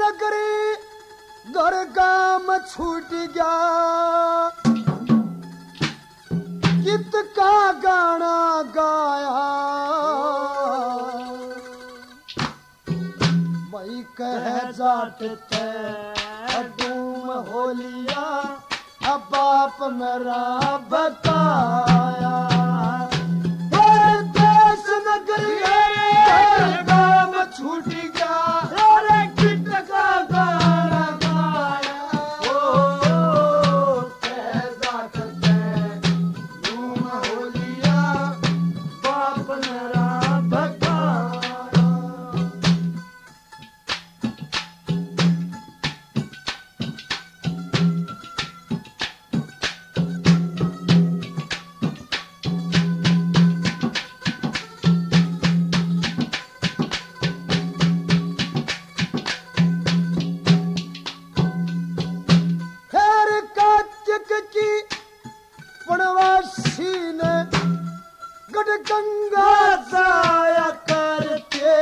नगरी घर काम छूट गया गीत का गाना गाया मई कह जाट डूम होलिया अब बाप मेरा बताया देश नगरी घर काम छूट गया गीत का गाना गाया कह जाट डूम होलिया बाप मेरा बताया गंगा जाया करते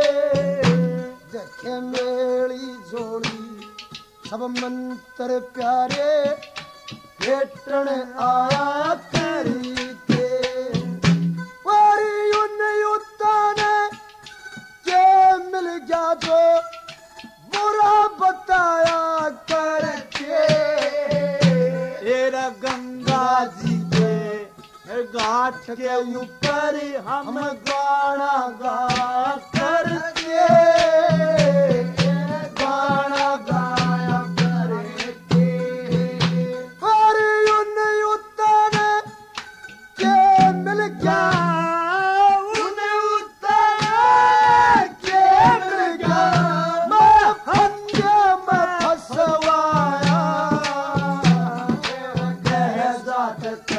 देखे मेली जोड़ी सब मंत्र प्यारे भेटण आया करते के मिल गया जो बुरा बताया करके तेरा गंगा जी के घाट के ऊपर हम गाना गा करके गाना गाया करके और उन्हें उतर के मिल गया उन्हें उतर के मिल गया मैं फंदे में फंसवाया कह जाते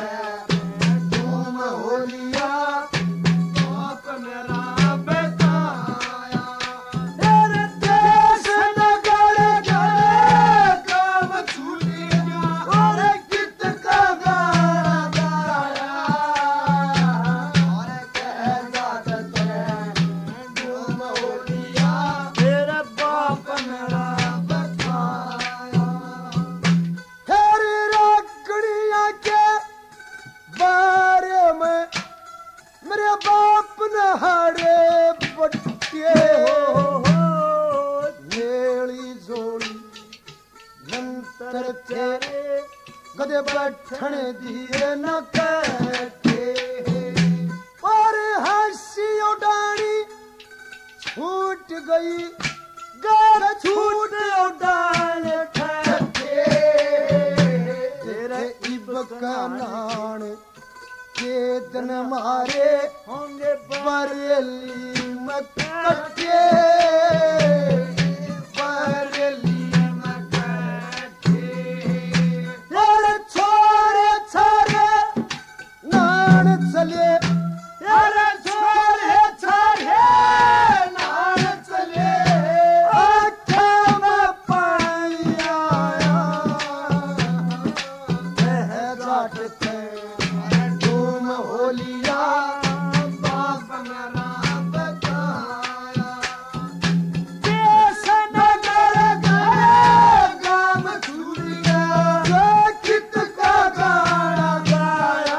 गदे बैठन दिए न कहते और हंसी उड़ानी छूट गई घर छूट उड़ान ठहते तेरे इब का नान के दिन मारे होंगे बरेली में कटे बरेली चले यार छोरे छोरे नान चले आँखों में पानी आया कह जाते तुम होलिया बाप मेरा बताया देश नगर गए गाम छूट गया गीत का गाना गाया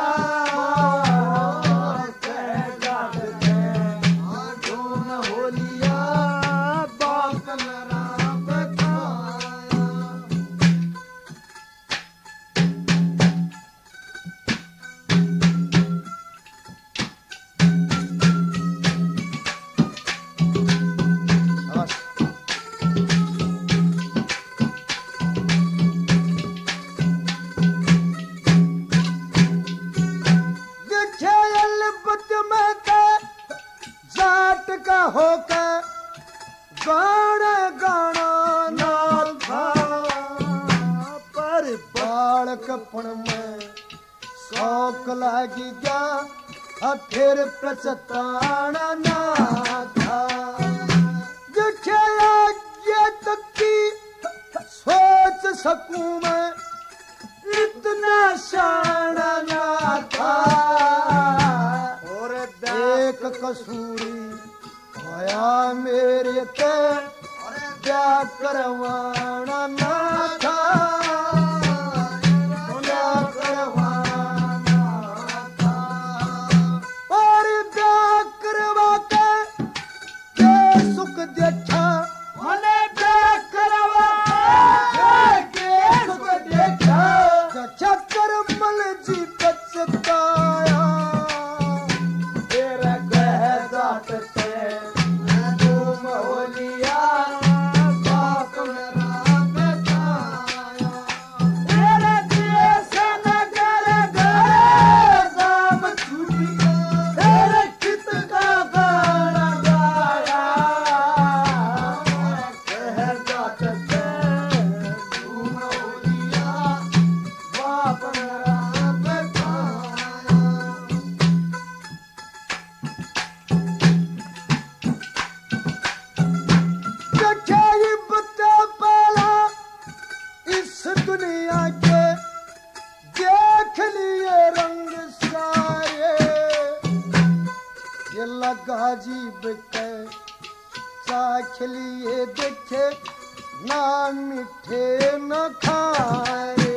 का होकर गाना गाना नाल था पर बालकपन में शौक लागी गया फिर पछताना ना था देखे ये तक की सोच सकूं मैं इतना शाना ना था और एक कसूरी आया मेरे ते प्यार करवाना ना था, प्यार करवाना था। और प्यार करवा के सुख देखा, उन्हें प्यार करवा के सुख देखा। चक्कर मल जी पछताया, तेरा कह जाट से तुम हो लिया, बाप मेरा बेचाया। तेरे देश नगर गए दाम छूटी, तेरे चित का गाना गाया। कह जाट से तुम हो लिया, बाप मेरा बेचाया। देखे बता पाला इस दुनिया के, देख लिए रंग सारे। ये लगा जीव के चाख लिए देखे, ना मीठे न खाए।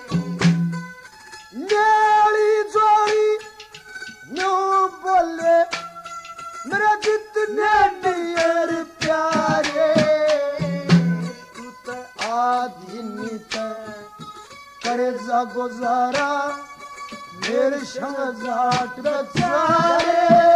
न्याली जोड़ी न्यू बोले मेरे जितने डियर प्यारे। तू तो आधी नीत करे जा गुजारा, मेरे संग जाट बेचारे।